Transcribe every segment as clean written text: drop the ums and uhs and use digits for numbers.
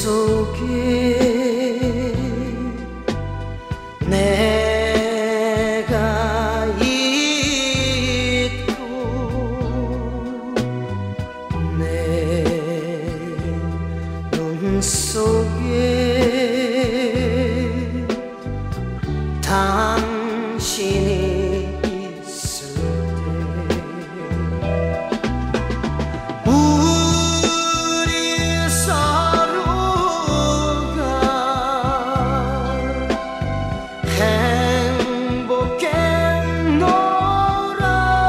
속에 내가 있고 내 눈 속에 당신이 있을 때 우리 서로가 행복했노라.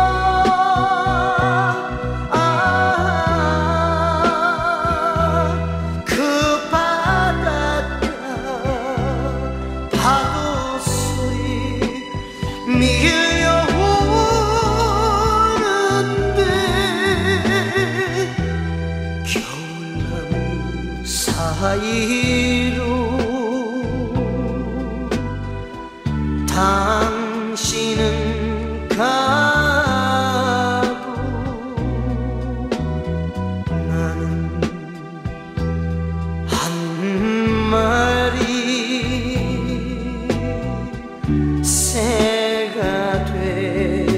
그 바닷가 파도 소리 밀려오는데 겨울나무 사이로 당신은 가고 나는 한 마리 새가 되었네.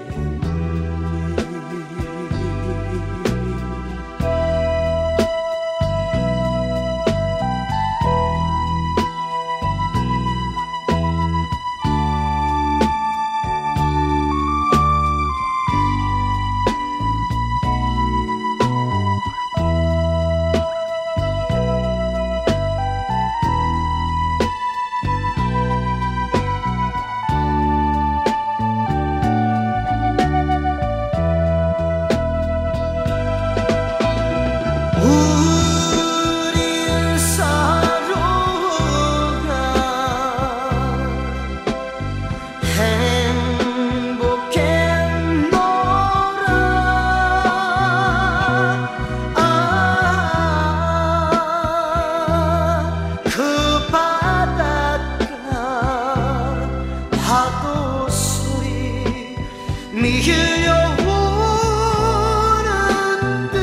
우리 서로가 행복했노라. 그 바닷가 파도 소리 밀려오는데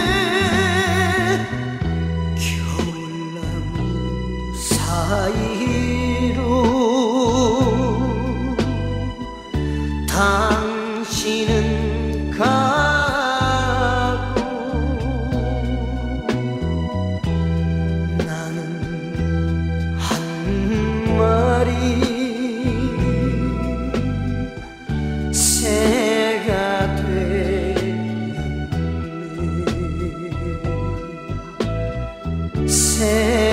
겨울나무 사이로 당신은 가고 나는 한 마리 새가 되었네.